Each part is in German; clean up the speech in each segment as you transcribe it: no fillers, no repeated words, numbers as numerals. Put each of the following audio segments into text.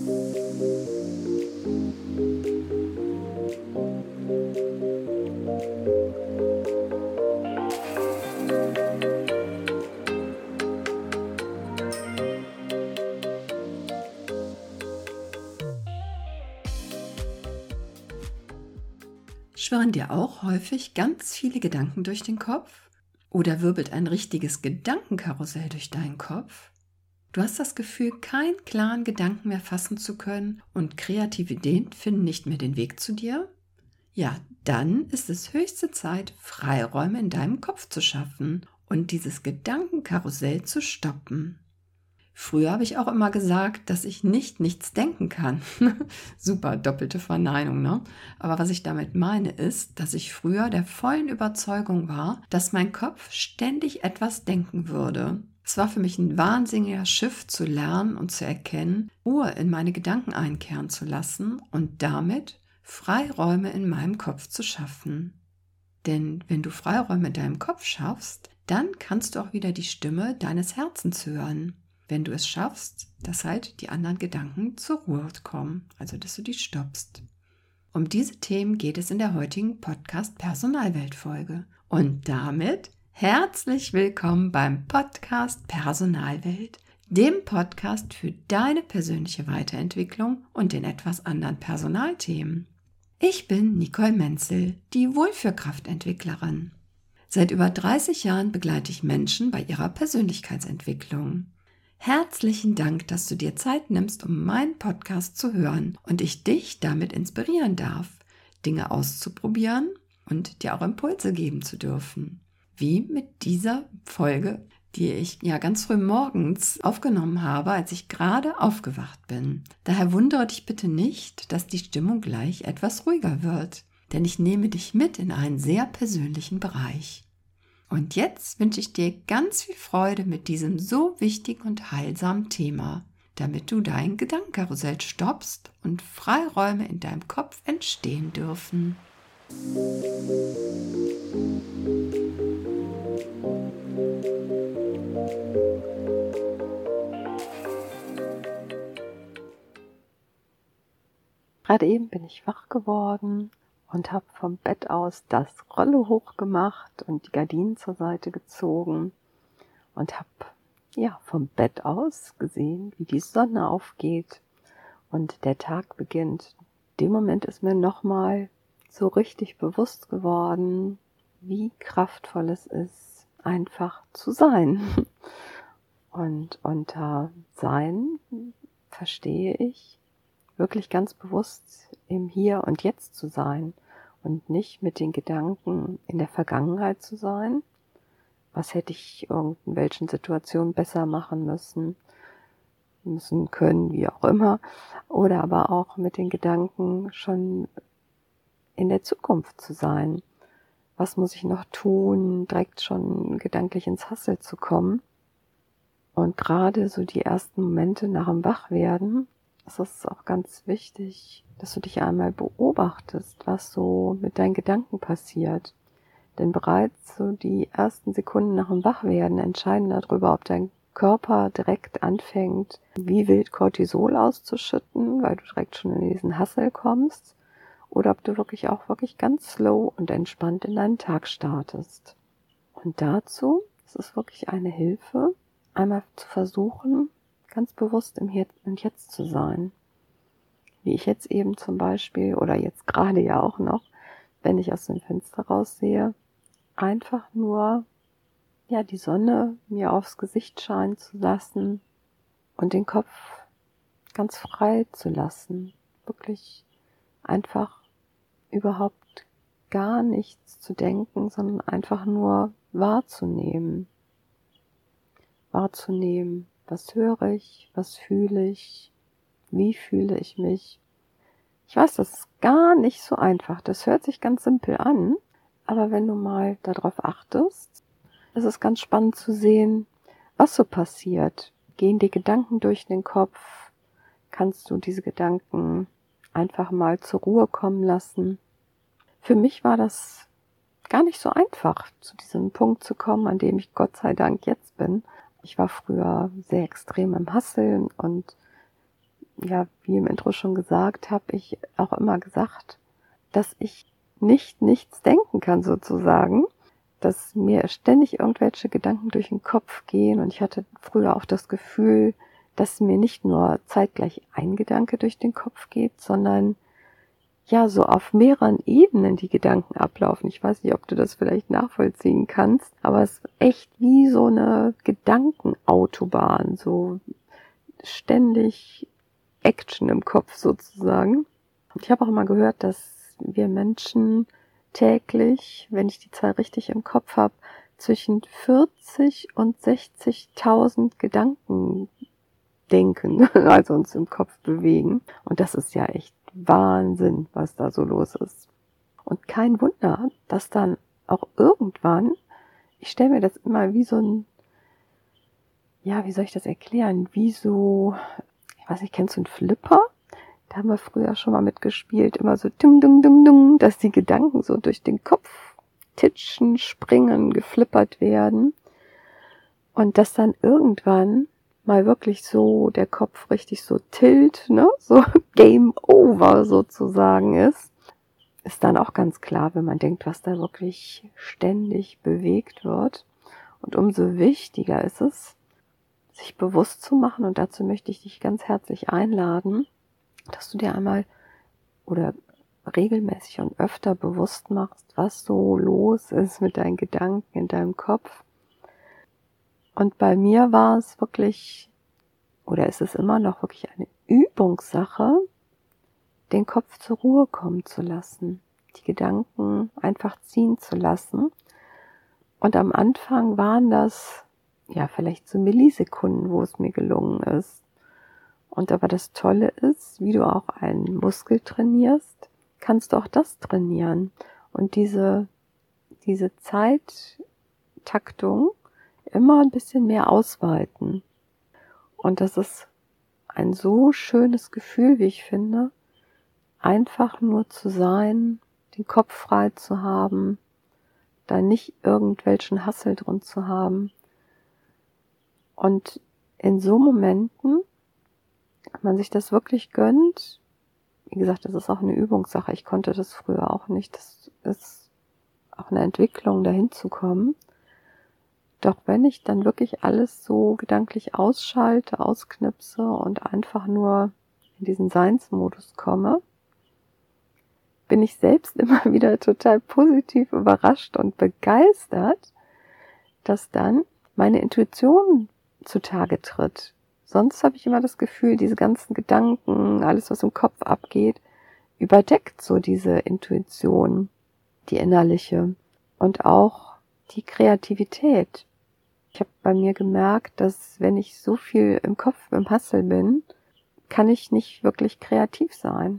Schwirren dir auch häufig ganz viele Gedanken durch den Kopf? Oder wirbelt ein richtiges Gedankenkarussell durch deinen Kopf? Du hast das Gefühl, keinen klaren Gedanken mehr fassen zu können und kreative Ideen finden nicht mehr den Weg zu dir? Ja, dann ist es höchste Zeit, Freiräume in deinem Kopf zu schaffen und dieses Gedankenkarussell zu stoppen. Früher habe ich auch immer gesagt, dass ich nichts denken kann. Super, doppelte Verneinung, ne? Aber was ich damit meine ist, dass ich früher der vollen Überzeugung war, dass mein Kopf ständig etwas denken würde. Es war für mich ein wahnsinniger Shift zu lernen und zu erkennen, Ruhe in meine Gedanken einkehren zu lassen und damit Freiräume in meinem Kopf zu schaffen. Denn wenn du Freiräume in deinem Kopf schaffst, dann kannst du auch wieder die Stimme deines Herzens hören. Wenn du es schaffst, dass halt die anderen Gedanken zur Ruhe kommen, also dass du die stoppst. Um diese Themen geht es in der heutigen Podcast-Personalwelt-Folge. Und damit herzlich willkommen beim Podcast Personalwelt, dem Podcast für deine persönliche Weiterentwicklung und den etwas anderen Personalthemen. Ich bin Nicole Menzel, die Wohlfühlkraftentwicklerin. Seit über 30 Jahren begleite ich Menschen bei ihrer Persönlichkeitsentwicklung. Herzlichen Dank, dass du dir Zeit nimmst, um meinen Podcast zu hören und ich dich damit inspirieren darf, Dinge auszuprobieren und dir auch Impulse geben zu dürfen. Wie mit dieser Folge, die ich ja ganz früh morgens aufgenommen habe, als ich gerade aufgewacht bin. Daher wundere dich bitte nicht, dass die Stimmung gleich etwas ruhiger wird, denn ich nehme dich mit in einen sehr persönlichen Bereich. Und jetzt wünsche ich dir ganz viel Freude mit diesem so wichtigen und heilsamen Thema, damit du dein Gedankenkarussell stoppst und Freiräume in deinem Kopf entstehen dürfen. Gerade eben bin ich wach geworden und habe vom Bett aus das Rollo hochgemacht und die Gardinen zur Seite gezogen und habe vom Bett aus gesehen, wie die Sonne aufgeht und der Tag beginnt. In dem Moment ist mir nochmal so richtig bewusst geworden, wie kraftvoll es ist, einfach zu sein. Und unter Sein verstehe ich, wirklich ganz bewusst im Hier und Jetzt zu sein und nicht mit den Gedanken in der Vergangenheit zu sein. Was hätte ich irgendwelchen Situationen besser machen müssen können, wie auch immer. Oder aber auch mit den Gedanken schon in der Zukunft zu sein. Was muss ich noch tun, direkt schon gedanklich ins Hasseln zu kommen. Und gerade so die ersten Momente nach dem Wachwerden, es ist auch ganz wichtig, dass du dich einmal beobachtest, was so mit deinen Gedanken passiert. Denn bereits so die ersten Sekunden nach dem Wachwerden entscheiden darüber, ob dein Körper direkt anfängt, wie wild Cortisol auszuschütten, weil du direkt schon in diesen Hassel kommst, oder ob du wirklich ganz slow und entspannt in deinen Tag startest. Und dazu ist es wirklich eine Hilfe, einmal zu versuchen, ganz bewusst im Hier und Jetzt zu sein. Wie ich jetzt eben zum Beispiel, oder jetzt gerade ja auch noch, wenn ich aus dem Fenster raussehe, einfach nur die Sonne mir aufs Gesicht scheinen zu lassen und den Kopf ganz frei zu lassen. Wirklich einfach überhaupt gar nichts zu denken, sondern einfach nur wahrzunehmen. Wahrzunehmen, was höre ich, was fühle ich, wie fühle ich mich. Ich weiß, das ist gar nicht so einfach. Das hört sich ganz simpel an, aber wenn du mal darauf achtest, ist es ganz spannend zu sehen, was so passiert. Gehen die Gedanken durch den Kopf? Kannst du diese Gedanken einfach mal zur Ruhe kommen lassen? Für mich war das gar nicht so einfach, zu diesem Punkt zu kommen, an dem ich Gott sei Dank jetzt bin. Ich war früher sehr extrem im Hasseln und ja, wie im Intro schon gesagt, habe ich auch immer gesagt, dass ich nichts denken kann sozusagen, dass mir ständig irgendwelche Gedanken durch den Kopf gehen und ich hatte früher auch das Gefühl, dass mir nicht nur zeitgleich ein Gedanke durch den Kopf geht, sondern ja, so auf mehreren Ebenen die Gedanken ablaufen. Ich weiß nicht, ob du das vielleicht nachvollziehen kannst, aber es ist echt wie so eine Gedankenautobahn, so ständig Action im Kopf sozusagen. Ich habe auch mal gehört, dass wir Menschen täglich, wenn ich die Zahl richtig im Kopf habe, zwischen 40 und 60.000 Gedanken denken, also uns im Kopf bewegen. Und das ist ja echt Wahnsinn, was da so los ist. Und kein Wunder, dass dann auch irgendwann, ich stelle mir das immer wie so ein, ja, wie soll ich das erklären, wie so, ich weiß nicht, kennst du einen Flipper? Da haben wir früher schon mal mitgespielt, immer so dung, dung, dung, dung, dass die Gedanken so durch den Kopf titschen, springen, geflippert werden. Und dass dann irgendwann mal wirklich so der Kopf richtig so tilt, ne, so Game Over sozusagen ist dann auch ganz klar, wenn man denkt, was da wirklich ständig bewegt wird. Und umso wichtiger ist es, sich bewusst zu machen, und dazu möchte ich dich ganz herzlich einladen, dass du dir einmal oder regelmäßig und öfter bewusst machst, was so los ist mit deinen Gedanken in deinem Kopf. Und bei mir war es wirklich, oder ist es immer noch wirklich eine Übungssache, den Kopf zur Ruhe kommen zu lassen, die Gedanken einfach ziehen zu lassen. Und am Anfang waren das, ja, vielleicht so Millisekunden, wo es mir gelungen ist. Und aber das Tolle ist, wie du auch einen Muskel trainierst, kannst du auch das trainieren. Und diese Zeittaktung immer ein bisschen mehr ausweiten. Und das ist ein so schönes Gefühl, wie ich finde, einfach nur zu sein, den Kopf frei zu haben, da nicht irgendwelchen Hassel drin zu haben. Und in so Momenten, wenn man sich das wirklich gönnt, wie gesagt, das ist auch eine Übungssache, ich konnte das früher auch nicht, das ist auch eine Entwicklung, dahin zu kommen. Doch wenn ich dann wirklich alles so gedanklich ausschalte, ausknipse und einfach nur in diesen Seinsmodus komme, bin ich selbst immer wieder total positiv überrascht und begeistert, dass dann meine Intuition zutage tritt. Sonst habe ich immer das Gefühl, diese ganzen Gedanken, alles, was im Kopf abgeht, überdeckt so diese Intuition, die innerliche und auch die Kreativität. Ich habe bei mir gemerkt, dass wenn ich so viel im Kopf im Hassel bin, kann ich nicht wirklich kreativ sein.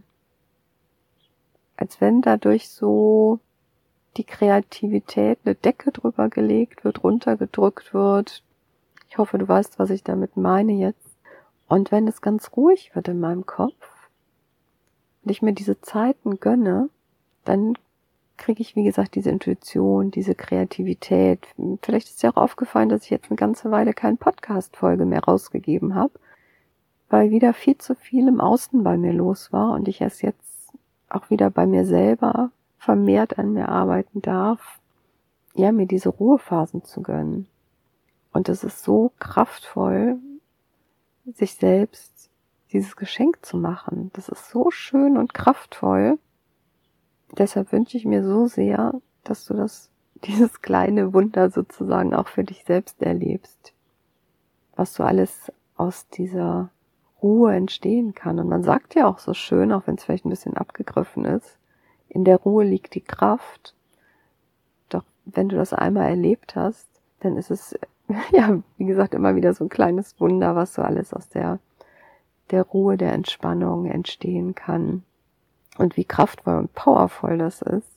Als wenn dadurch so die Kreativität eine Decke drüber gelegt wird, runtergedrückt wird. Ich hoffe, du weißt, was ich damit meine jetzt. Und wenn es ganz ruhig wird in meinem Kopf und ich mir diese Zeiten gönne, dann kriege ich, wie gesagt, diese Intuition, diese Kreativität. Vielleicht ist dir auch aufgefallen, dass ich jetzt eine ganze Weile keine Podcast-Folge mehr rausgegeben habe, weil wieder viel zu viel im Außen bei mir los war und ich erst jetzt auch wieder bei mir selber vermehrt an mir arbeiten darf, ja, mir diese Ruhephasen zu gönnen. Und es ist so kraftvoll, sich selbst dieses Geschenk zu machen. Das ist so schön und kraftvoll. Deshalb wünsche ich mir so sehr, dass du dieses kleine Wunder sozusagen auch für dich selbst erlebst. Was so alles aus dieser Ruhe entstehen kann. Und man sagt ja auch so schön, auch wenn es vielleicht ein bisschen abgegriffen ist, in der Ruhe liegt die Kraft. Doch wenn du das einmal erlebt hast, dann ist es, ja, wie gesagt, immer wieder so ein kleines Wunder, was so alles aus der Ruhe, der Entspannung entstehen kann. Und wie kraftvoll und powervoll das ist.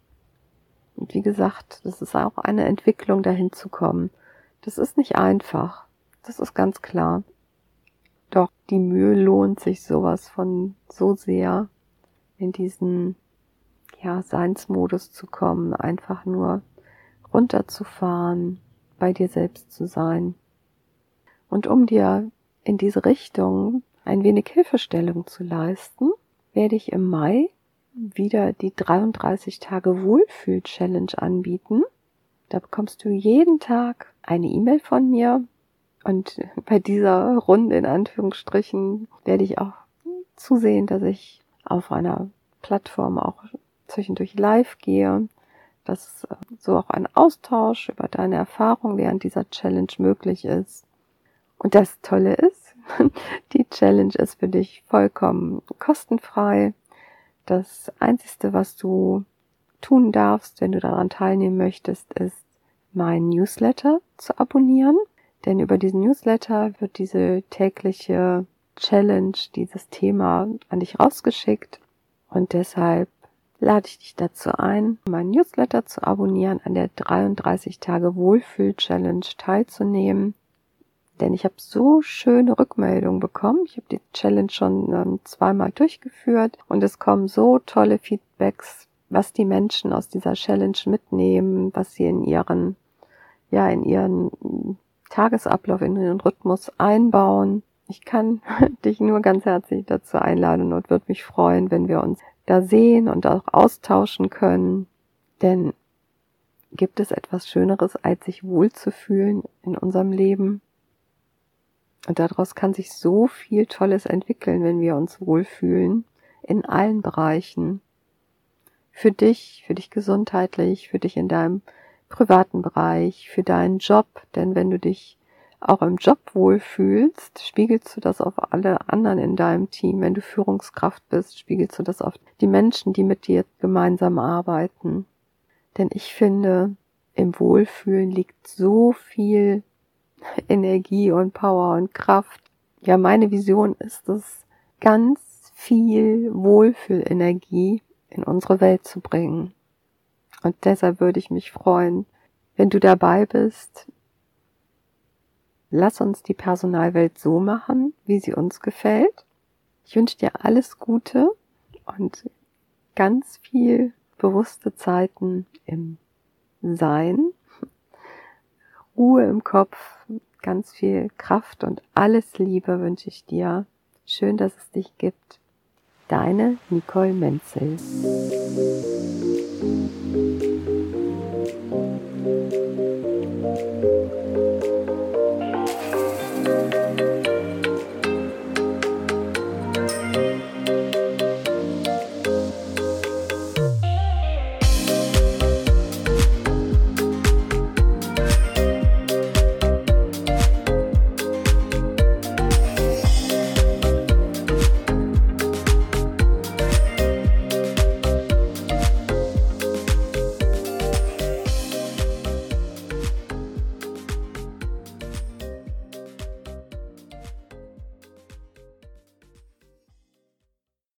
Und wie gesagt, das ist auch eine Entwicklung, dahin zu kommen. Das ist nicht einfach. Das ist ganz klar. Doch die Mühe lohnt sich sowas von so sehr, in diesen, ja, Seinsmodus zu kommen, einfach nur runterzufahren, bei dir selbst zu sein. Und um dir in diese Richtung ein wenig Hilfestellung zu leisten, werde ich im Mai wieder die 33 Tage Wohlfühl-Challenge anbieten. Da bekommst du jeden Tag eine E-Mail von mir und bei dieser Runde in Anführungsstrichen werde ich auch zusehen, dass ich auf einer Plattform auch zwischendurch live gehe, dass so auch ein Austausch über deine Erfahrung während dieser Challenge möglich ist. Und das Tolle ist, die Challenge ist für dich vollkommen kostenfrei. Das Einzige, was du tun darfst, wenn du daran teilnehmen möchtest, ist, meinen Newsletter zu abonnieren. Denn über diesen Newsletter wird diese tägliche Challenge, dieses Thema an dich rausgeschickt. Und deshalb lade ich dich dazu ein, meinen Newsletter zu abonnieren, an der 33 Tage Wohlfühl-Challenge teilzunehmen. Denn ich habe so schöne Rückmeldungen bekommen. Ich habe die Challenge schon 2-mal durchgeführt und es kommen so tolle Feedbacks, was die Menschen aus dieser Challenge mitnehmen, was sie in ihren Tagesablauf, in ihren Rhythmus einbauen. Ich kann dich nur ganz herzlich dazu einladen und würde mich freuen, wenn wir uns da sehen und auch austauschen können. Denn gibt es etwas Schöneres, als sich wohlzufühlen in unserem Leben? Und daraus kann sich so viel Tolles entwickeln, wenn wir uns wohlfühlen, in allen Bereichen. Für dich gesundheitlich, für dich in deinem privaten Bereich, für deinen Job. Denn wenn du dich auch im Job wohlfühlst, spiegelst du das auf alle anderen in deinem Team. Wenn du Führungskraft bist, spiegelst du das auf die Menschen, die mit dir gemeinsam arbeiten. Denn ich finde, im Wohlfühlen liegt so viel Energie und Power und Kraft. Ja, meine Vision ist es, ganz viel Wohlfühlenergie in unsere Welt zu bringen. Und deshalb würde ich mich freuen, wenn du dabei bist. Lass uns die Personalwelt so machen, wie sie uns gefällt. Ich wünsche dir alles Gute und ganz viel bewusste Zeiten im Sein, Ruhe im Kopf, ganz viel Kraft und alles Liebe wünsche ich dir. Schön, dass es dich gibt. Deine Nicole Menzel.